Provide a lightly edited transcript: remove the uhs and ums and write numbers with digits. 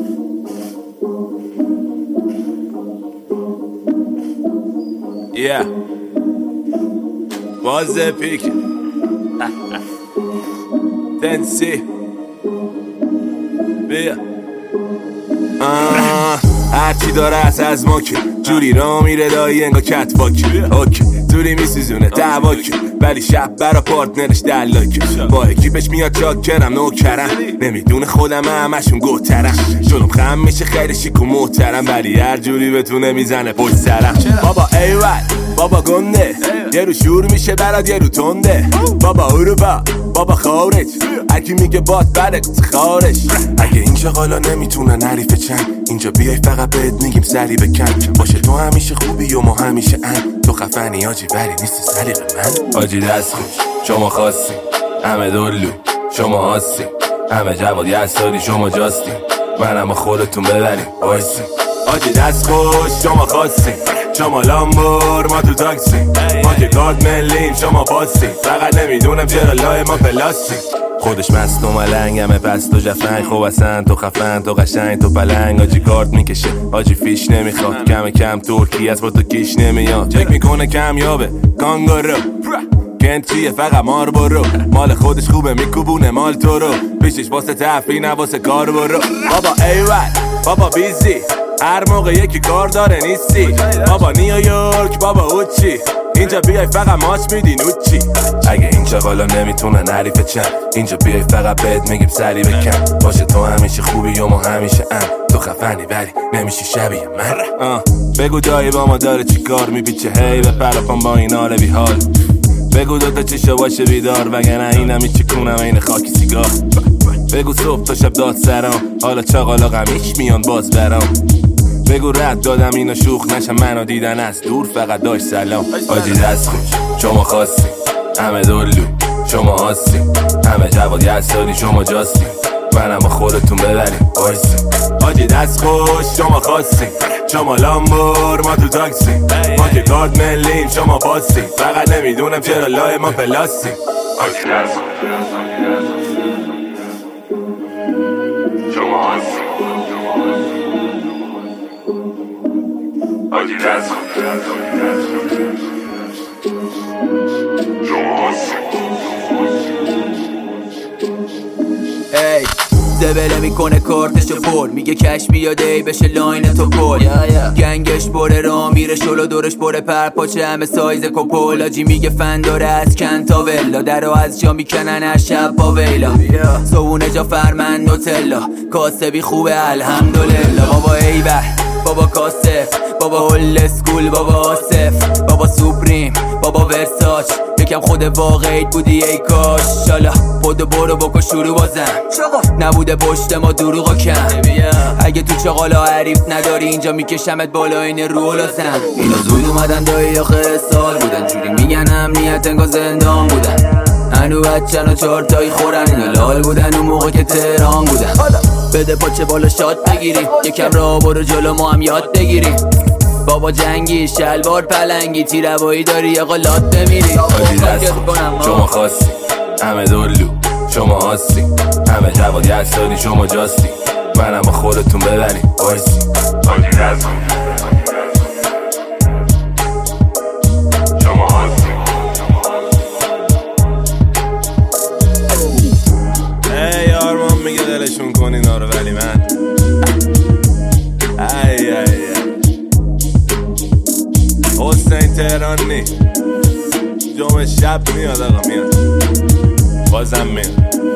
Yeah. بازه پیک تنسی بیا هرچی داره از ما که جوری را میره دایی انگا کت باکی اوکی دوری میسوزونه دعواکی ولی شب برا پارتنرش دلاکی با اکیپش میاد چاکرم نوکرم نمیدونه خودم همشون گوترم جلوم خم میشه خیلی شیک و محترم ولی هر جوری بتونه میزنه پشت سرم بابا ایول بابا گنده یه رو شور میشه برات یه رو تنده بابا اروپا بابا خارج هرکی میگه باد بله خارج اگه این شغالا نمیتونن حریف چند اینجا بیای فقط بهت میگیم سری بکن باشه تو همیشه خوبی و ما همیشه تو خفنی آجی ولی نیست سلیق من آجی دست خوش شما خواستیم همه دلو شما هستیم همه جواد یستاری شما جاستیم من اما خودتون ببریم بایستیم آجی دست خوش شما خواستیم شما لامبور ما تو تاکسی ما که کارت ملیم شما پاسیم فقط نمیدونم چرا لای ما پلاستیم خودش مست و ملنگمه پس تو جفنگ خوب اصلا تو خفن تو قشنگ تو پلنگ آجی کارت میکشه آجی فیش نمیخواد کم کم ترکی از با تو کیش نمیاد چک میکنه کمیابه کانگارو کنتیه فقط مار برو مال خودش خوبه میکوبونه مال تو رو پیشش واسه تفریح نه واسه کار برو بابا ایول بابا بیزی هر موقع یکی کار داره نیستی بابا نیویورک بابا اوچی اینجا بیای فقط ماچ میدی نوچی اگه این چغالا نمیتونن حریف چند اینجا بیای فقط بهت میگیم سری بکن باشه تو همیشه خوبی و ما همیشه تو خفنی ولی نمیشی شبیه من بگو دایی با ما داره چی کار میپیچه هی به پراپان با این حال بی حال بگو دوتا چشا باشه بیدار وگرنه اینم هیچی کنم این خاکی سیگار بگو صبح تا شب داد سرام حالا چاقالا غمیش میان باز برام بگو رد دادم اینو شوخ نشم منو دیدن از دور فقط داشت سلام آجی دست خوش شما خواستیم همه دلو شما هستیم همه جواد یستاری شما جاستیم من اما خودتون ببریم بایستیم آجی دست خوش شما خواستیم شما لامبور ما تو تاکسی ما که کارت ملیم شما پاسیم فقط نمیدونم چرا لای ما پلاستیم آجی دست خوش شما هستیم آجی دست خوش شما هستیم ای زبله میکنه کارتشو پر میگه کش بیاده ای بشه لاین تو پل گنگش بره را میره شلو دورش بره پرپاچه همه سایز کپل آجی میگه فن داره از کن تا ولا درو از جا میکنن هر شب با ویلا صبونه جا فرمن نوتلا کاسبی خوبه الحمدلله بابا ایول بابا کاسف بابا هول اسکول بابا آصف بابا سوپریم بابا ورساچ یکم خود واقعیت بودی ای کاش شالا خودو برو بکن شروع بازم نبوده پشت ما دروغا کم اگه تو چغالا حریف نداری اینجا میکشمت بالا این رو لازم اینا زود اومدن دایی آخر سال بودن جوری میگن امنیت انگار زندان بودن هنو بچن و چارتایی خورن اینا لال بودن اون موقع که تهران بودن بده پاچه بالا شاد بگیریم یکم را برو جلو ما هم یاد بگیریم بابا جنگی شلوار پلنگی تیروایی داری آقا لات بمیری آجی دست شما خواستیم همه دلو شما هستیم همه جواد یستاری شما جاستیم من اما خودتون ببریم بایستیم آجی دست شما هستیم ای آرمان میگه دلشون کن اینا رو ولی من ای حسین تهران نی جمعه شب میاد آقا میاد بازم میاد